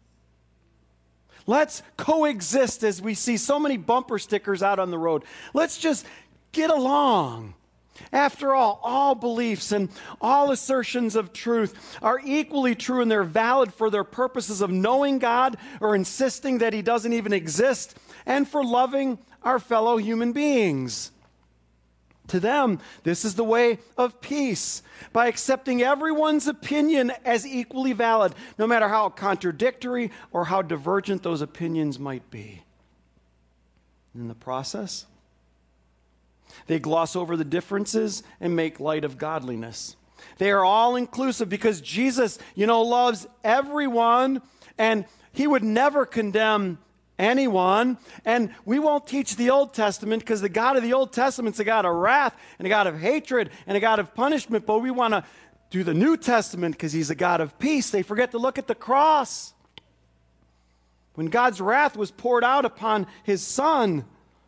Let's coexist, as we see so many bumper stickers out on the road. Let's just get along. After all, all beliefs and all assertions of truth are equally true, and they're valid for their purposes of knowing God or insisting that he doesn't even exist, and for loving our fellow human beings. To them, this is the way of peace, by accepting everyone's opinion as equally valid, no matter how contradictory or how divergent those opinions might be. In the process, they gloss over the differences and make light of godliness. They are all inclusive because Jesus, you know, loves everyone, and he would never condemn anyone. And we won't teach the Old Testament because the God of the Old Testament's a God of wrath and a God of hatred and a God of punishment. But we want to do the New Testament because he's a God of peace. They forget to look at the cross. When God's wrath was poured out upon his Son,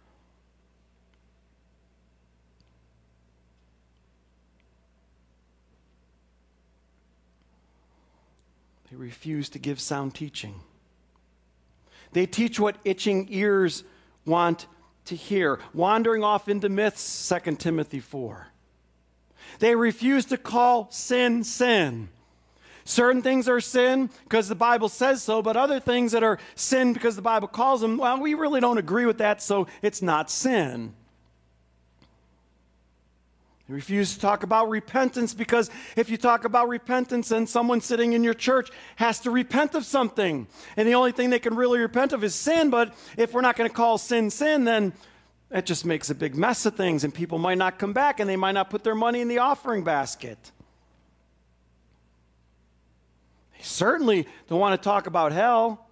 they refuse to give sound teaching. They teach what itching ears want to hear, wandering off into myths, Second Timothy four. They refuse to call sin, sin. Certain things are sin because the Bible says so, but other things that are sin because the Bible calls them, well, we really don't agree with that, so it's not sin. They refuse to talk about repentance because if you talk about repentance, then someone sitting in your church has to repent of something. And the only thing they can really repent of is sin, but if we're not going to call sin sin, then that just makes a big mess of things, and people might not come back, and they might not put their money in the offering basket. They certainly don't want to talk about hell.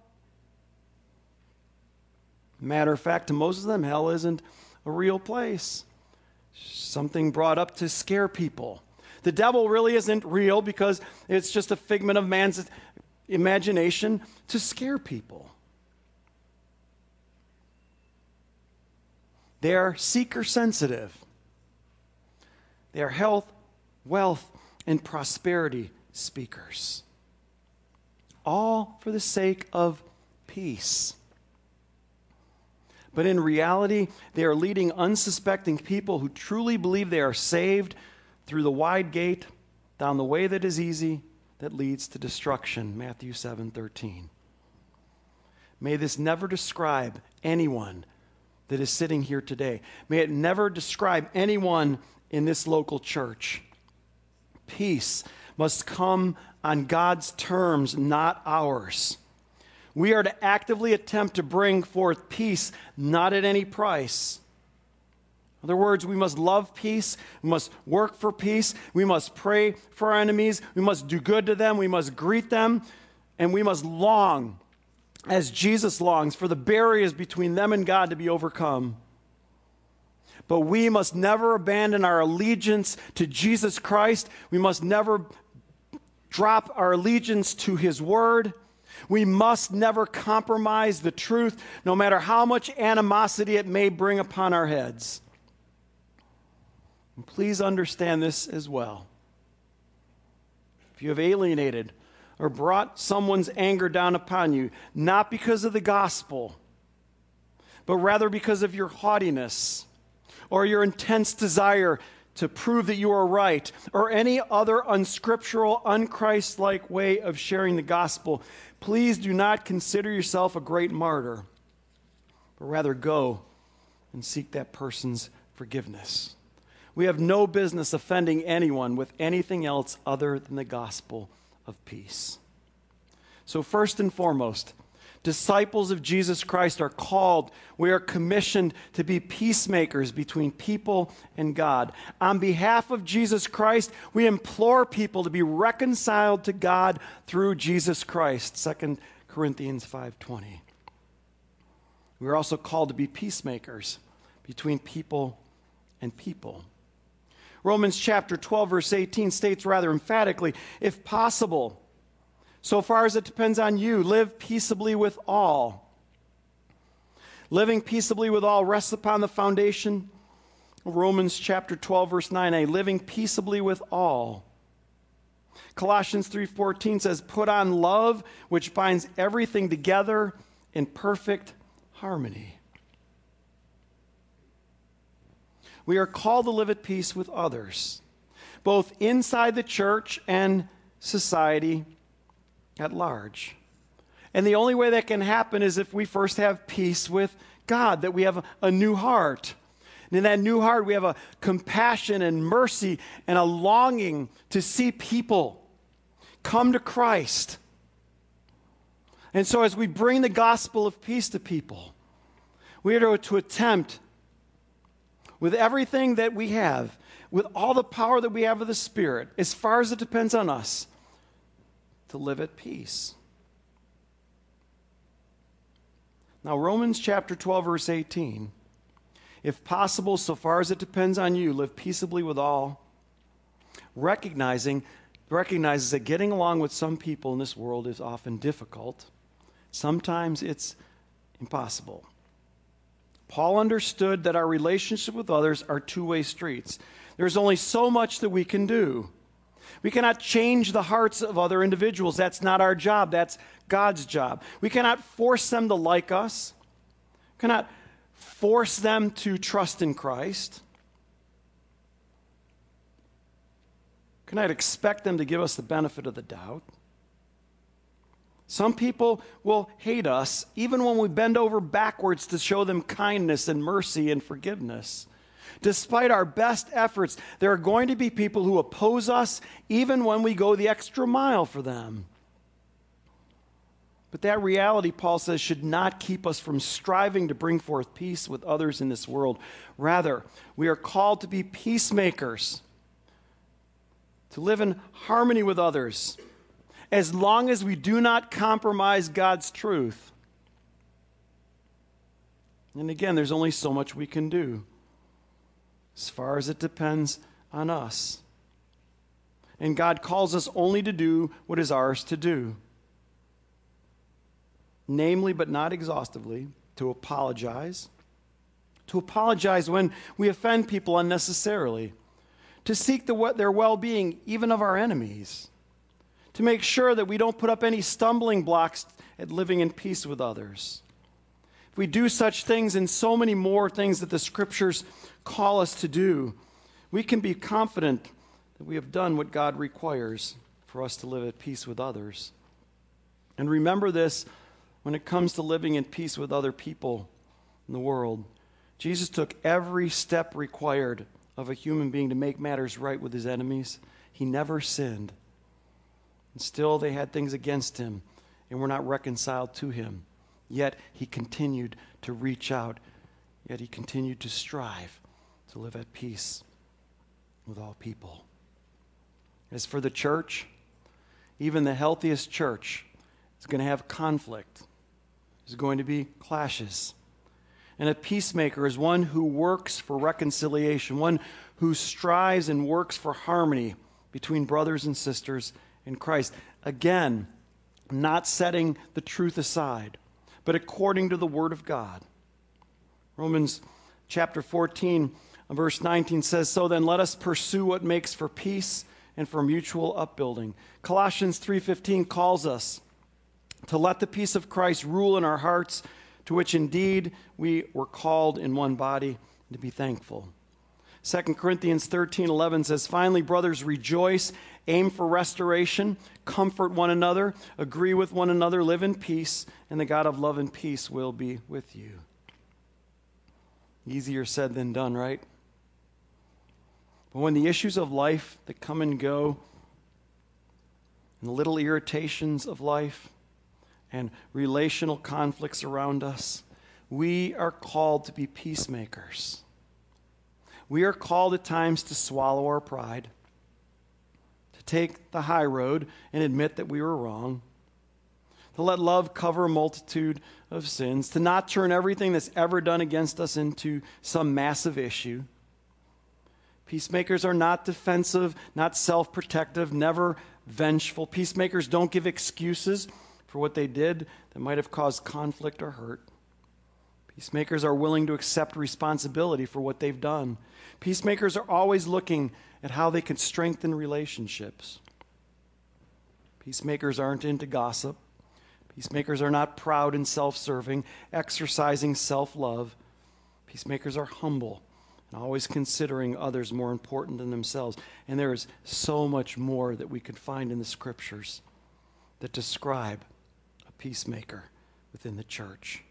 Matter of fact, to most of them, hell isn't a real place. something brought up to scare people. The devil really isn't real because it's just a figment of man's imagination to scare people. They are seeker sensitive. They are health, wealth, and prosperity speakers. All for the sake of peace. But in reality, they are leading unsuspecting people who truly believe they are saved through the wide gate, down the way that is easy, that leads to destruction. Matthew seven thirteen. May this never describe anyone that is sitting here today. May it never describe anyone in this local church. Peace must come on God's terms, not ours. We are to actively attempt to bring forth peace, not at any price. In other words, we must love peace, we must work for peace, we must pray for our enemies, we must do good to them, we must greet them, and we must long, as Jesus longs, for the barriers between them and God to be overcome. But we must never abandon our allegiance to Jesus Christ. We must never drop our allegiance to His Word. We must never compromise the truth, no matter how much animosity it may bring upon our heads. And please understand this as well. If you have alienated or brought someone's anger down upon you, not because of the gospel, but rather because of your haughtiness or your intense desire to prove that you are right, or any other unscriptural, unchristlike way of sharing the gospel, please do not consider yourself a great martyr, but rather go and seek that person's forgiveness. We have no business offending anyone with anything else other than the gospel of peace. So first and foremost, disciples of Jesus Christ are called, we are commissioned to be peacemakers between people and God. On behalf of Jesus Christ, we implore people to be reconciled to God through Jesus Christ, Second Corinthians five twenty. We are also called to be peacemakers between people and people. Romans chapter twelve, verse eighteen states rather emphatically, if possible, so far as it depends on you, live peaceably with all. Living peaceably with all rests upon the foundation of Romans chapter twelve, verse nine a, living peaceably with all. Colossians three fourteen says, put on love, which binds everything together in perfect harmony. We are called to live at peace with others, both inside the church and society at large. And the only way that can happen is if we first have peace with God, that we have a, a new heart. And in that new heart, we have a compassion and mercy and a longing to see people come to Christ. And so as we bring the gospel of peace to people, we are to, to attempt with everything that we have, with all the power that we have of the Spirit, as far as it depends on us, to live at peace. Now, Romans chapter twelve, verse eighteen, if possible, so far as it depends on you, live peaceably with all, recognizing, recognizes that getting along with some people in this world is often difficult. Sometimes it's impossible. Paul understood that our relationship with others are two-way streets. There's only so much that we can do. We cannot change the hearts of other individuals. That's not our job. That's God's job. We cannot force them to like us. We cannot force them to trust in Christ. We cannot expect them to give us the benefit of the doubt. Some people will hate us even when we bend over backwards to show them kindness and mercy and forgiveness. Despite our best efforts, there are going to be people who oppose us even when we go the extra mile for them. But that reality, Paul says, should not keep us from striving to bring forth peace with others in this world. Rather, we are called to be peacemakers, to live in harmony with others, as long as we do not compromise God's truth. And again, there's only so much we can do. as far as it depends on us. And God calls us only to do what is ours to do. Namely, but not exhaustively, to apologize. To apologize when we offend people unnecessarily. To seek the, their well-being, even of our enemies. To make sure that we don't put up any stumbling blocks at living in peace with others. If we do such things and so many more things that the Scriptures call us to do, we can be confident that we have done what God requires for us to live at peace with others. And remember this when it comes to living in peace with other people in the world. Jesus took every step required of a human being to make matters right with his enemies. He never sinned. And still they had things against him and were not reconciled to him. Yet he continued to reach out. Yet he continued to strive to live at peace with all people. As for the church, even the healthiest church is going to have conflict. There's going to be clashes. And a peacemaker is one who works for reconciliation, one who strives and works for harmony between brothers and sisters in Christ. Again, not setting the truth aside, but according to the Word of God. Romans chapter fourteen, verse nineteen says, "So then let us pursue what makes for peace and for mutual upbuilding." Colossians three fifteen calls us to let the peace of Christ rule in our hearts, to which indeed we were called in one body, and to be thankful. Second Corinthians thirteen eleven says, "Finally, brothers, rejoice, aim for restoration, comfort one another, agree with one another, live in peace, and the God of love and peace will be with you." Easier said than done, right? But when the issues of life that come and go, and the little irritations of life, and relational conflicts around us, we are called to be peacemakers. We are called at times to swallow our pride, to take the high road and admit that we were wrong, to let love cover a multitude of sins, to not turn everything that's ever done against us into some massive issue. Peacemakers are not defensive, not self-protective, never vengeful. Peacemakers don't give excuses for what they did that might have caused conflict or hurt. Peacemakers are willing to accept responsibility for what they've done. Peacemakers are always looking at how they can strengthen relationships. Peacemakers aren't into gossip. Peacemakers are not proud and self-serving, exercising self-love. Peacemakers are humble and always considering others more important than themselves. And there is so much more that we could find in the Scriptures that describe a peacemaker within the church.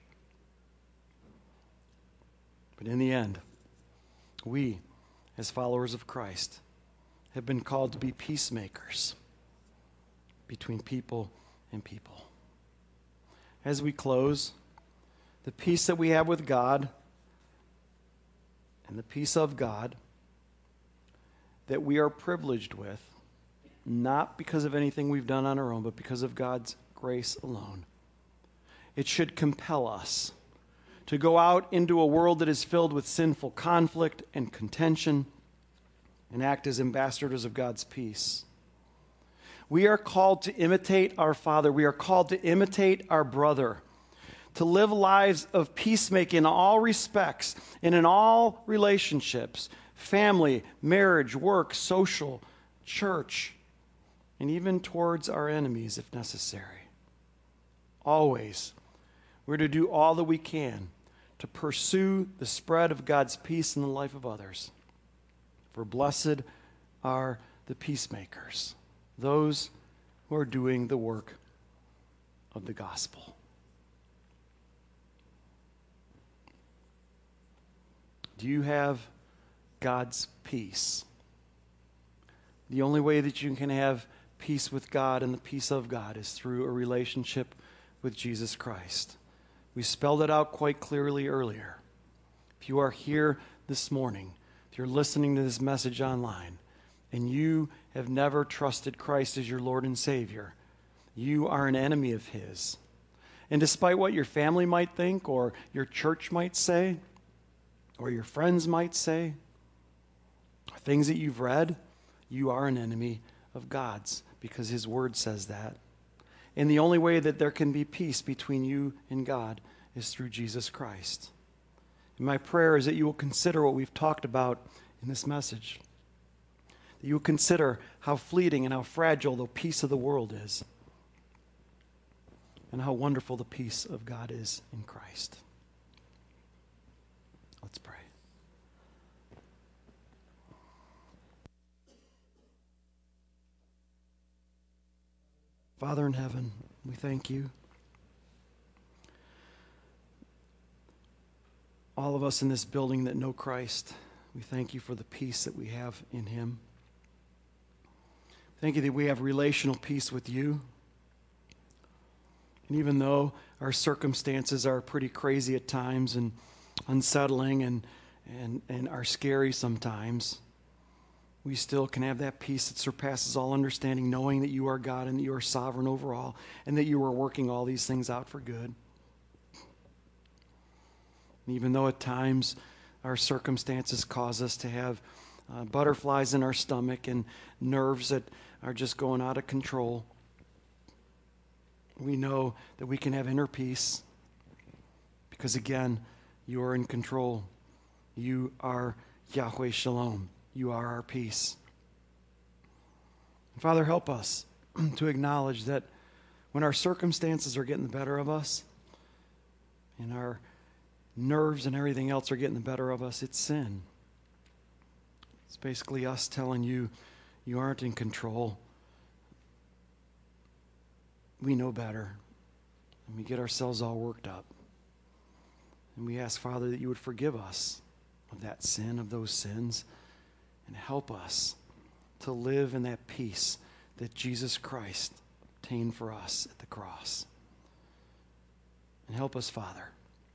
But in the end, we, as followers of Christ, have been called to be peacemakers between people and people. As we close, the peace that we have with God and the peace of God that we are privileged with, not because of anything we've done on our own, but because of God's grace alone, it should compel us to go out into a world that is filled with sinful conflict and contention and act as ambassadors of God's peace. We are called to imitate our Father. We are called to imitate our brother, to live lives of peacemaking in all respects and in all relationships, family, marriage, work, social, church, and even towards our enemies if necessary. Always, we're to do all that we can to pursue the spread of God's peace in the life of others. For blessed are the peacemakers, those who are doing the work of the gospel. Do you have God's peace? The only way that you can have peace with God and the peace of God is through a relationship with Jesus Christ. We spelled it out quite clearly earlier. If you are here this morning, if you're listening to this message online, and you have never trusted Christ as your Lord and Savior, you are an enemy of His. And despite what your family might think, or your church might say, or your friends might say, things that you've read, you are an enemy of God's because his word says that. And the only way that there can be peace between you and God is through Jesus Christ. And my prayer is that you will consider what we've talked about in this message. That you will consider how fleeting and how fragile the peace of the world is. And how wonderful the peace of God is in Christ. Let's pray. Father in heaven, we thank you. All of us in this building that know Christ, we thank you for the peace that we have in him. Thank you that we have relational peace with you. And even though our circumstances are pretty crazy at times and unsettling and, and, and are scary sometimes, we still can have that peace that surpasses all understanding, knowing that you are God and that you are sovereign over all and that you are working all these things out for good. And even though at times our circumstances cause us to have uh, butterflies in our stomach and nerves that are just going out of control, we know that we can have inner peace because, again, you are in control. You are Yahweh Shalom. You are our peace. And Father, help us to acknowledge that when our circumstances are getting the better of us and our nerves and everything else are getting the better of us, it's sin. It's basically us telling you, you aren't in control. We know better. And we get ourselves all worked up. And we ask, Father, that you would forgive us of that sin, of those sins, and help us to live in that peace that Jesus Christ obtained for us at the cross. And help us, Father,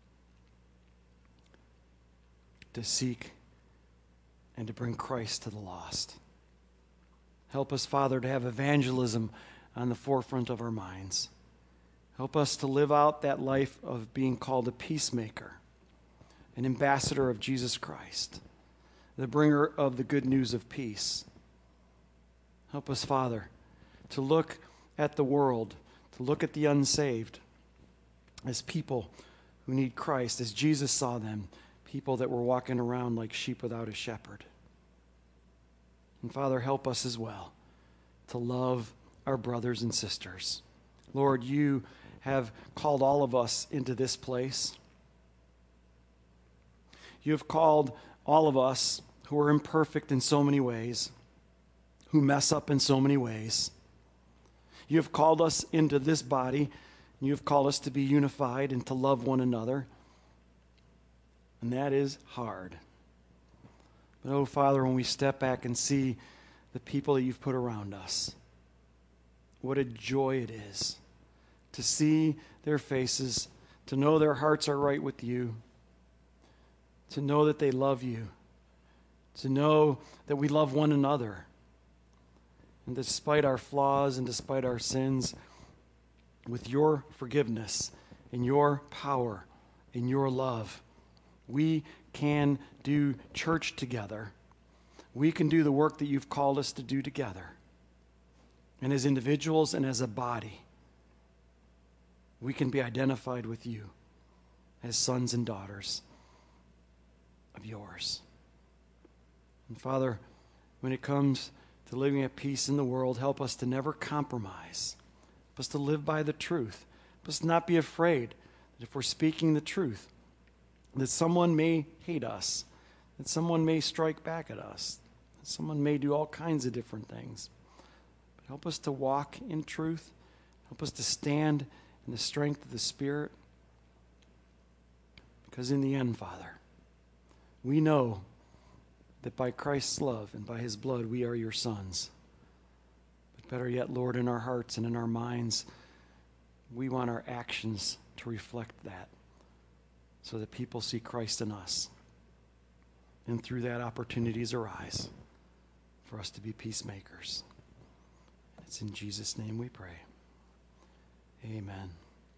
to seek and to bring Christ to the lost. Help us, Father, to have evangelism on the forefront of our minds. Help us to live out that life of being called a peacemaker, an ambassador of Jesus Christ, the bringer of the good news of peace. Help us, Father, to look at the world, to look at the unsaved as people who need Christ, as Jesus saw them, people that were walking around like sheep without a shepherd. And Father, help us as well to love our brothers and sisters. Lord, you have called all of us into this place. You have called all of us who are imperfect in so many ways, who mess up in so many ways. You have called us into this body, and you have called us to be unified and to love one another. And that is hard. But, oh, Father, when we step back and see the people that you've put around us, what a joy it is to see their faces, to know their hearts are right with you, to know that they love you, to know that we love one another. And despite our flaws and despite our sins, with your forgiveness and your power and your love, we can do church together. We can do the work that you've called us to do together. And as individuals and as a body, we can be identified with you as sons and daughters of yours. And Father, when it comes to living at peace in the world, help us to never compromise. Help us to live by the truth. Help us not be afraid that if we're speaking the truth, that someone may hate us, that someone may strike back at us, that someone may do all kinds of different things. But help us to walk in truth. Help us to stand in the strength of the Spirit. Because in the end, Father, we know that by Christ's love and by his blood, we are your sons. But better yet, Lord, in our hearts and in our minds, we want our actions to reflect that, so that people see Christ in us. And through that, opportunities arise for us to be peacemakers. It's in Jesus' name we pray. Amen.